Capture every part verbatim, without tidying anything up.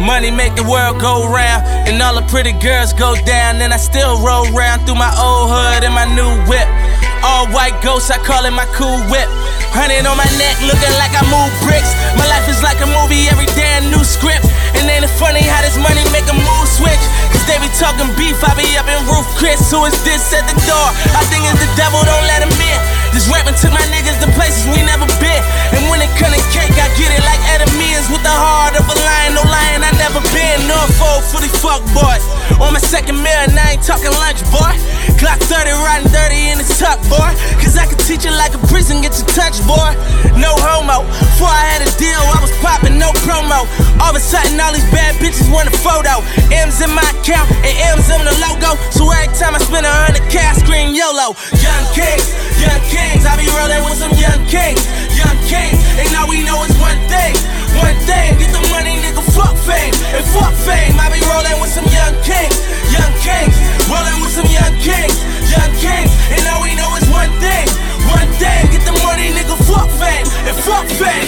Money make the world go round, and all the pretty girls go down. And I still roll round through my old hood in my new whip. All white ghosts, I call it my cool whip. Hundred on my neck, looking like I move bricks. My life is like a movie, every day a new script. And ain't it funny how this money make a mood switch? Cause they be talking beef, I be up in Roof Chris. Who is this at the door? I think it's the devil, don't let him in. This rapping took my niggas to places we never been. And when it come to cake, I get it like enemies. With the heart of a lion, no lion I never been. No fold for these fuck boys. On my second meal and I ain't talking lunch, boy. Clock thirty, riding dirty in the tuck, boy. Cause I can teach it like a prison, get your touch, boy. No homo. Before I had a deal, I was popping, no promo. All of a sudden, all these bad bitches want a photo. M's in my account and M's in the logo. So every time I spend a hundred K, I scream YOLO. Young kings, young kings, I be rolling with some young kings. Young kings, and all we know is one thing. One thing, get the money, nigga, fuck fame. And fuck fame, I be rolling with some young kings. Young kings, rolling with some young kings. Young kings, and all we know is one thing. One thing, get the money, nigga, fuck fame. And fuck fame.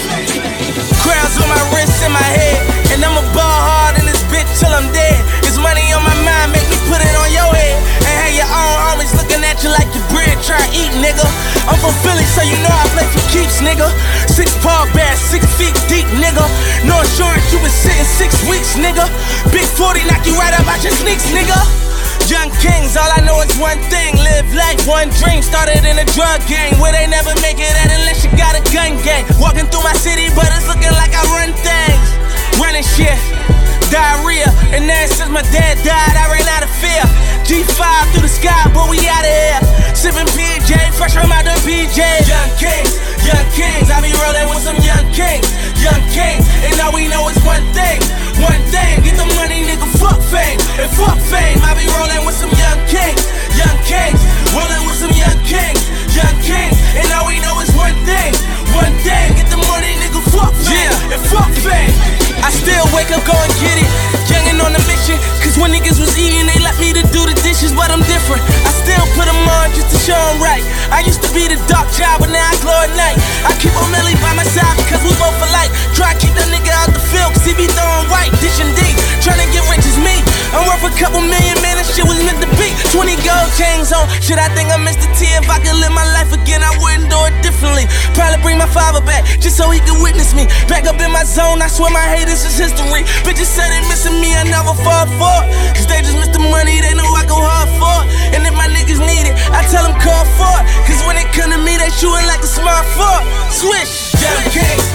Crowns on my wrist and my head, and I'ma ball hard in this bitch till I'm dead. It's money on my mind, make me put it on your head. And have your own homies looking at you like your bread, try to eat, nigga. I'm from Philly, so you know I play for keeps, nigga. Six paw bass, six feet deep, nigga. No insurance, you been sitting six weeks, nigga. Big forty knock you right up out your sneaks, nigga. Young kings, all I know is one thing. Live life, one dream. Started in a drug gang where they never make it out unless you got a gun gang. Walking through my city, but it's looking like I run things. Running shit, diarrhea. And then since my dad died, I ran out of fear. G five through the sky, but we out of here. Sipping P J, fresh from out the P J. Young kings, young kings, I be rolling with some young kings. Young kings, and all we know is one thing. One thing, get the money, nigga, fuck fame. And fuck fame, I be rolling with some young kings. Young kings, rolling with some young kings. Young kings, and all we know is one thing. One thing, get the money, nigga, fuck fame. Yeah. And fuck fame. I still wake up, go and get it. Youngin' on the mission, cause when niggas was eating, they left me to do the dishes, but I'm different. I still put them on just to show them right. I used to be the dark child, but now I glow at night. I keep on Millie by my side because we both alike. Try to keep that nigga out the field, cause he be throwing white, dishing deep. Tryna get rich as me. I'm worth a couple million, man, that shit was meant to be. twenty gold chains on, shit, I think I missed the T. If I could live my life again, I wouldn't do it differently. Probably bring my father back, just so he could witness me. Back up in my zone, I swear my haters is history. Bitches say they missing me, I never fall for it. Cause they just miss the money, they know I go hard for it. And if my niggas need it, I tell them call for it. Cause when it come to me, they shootin' like a smart fork. Swish, young king.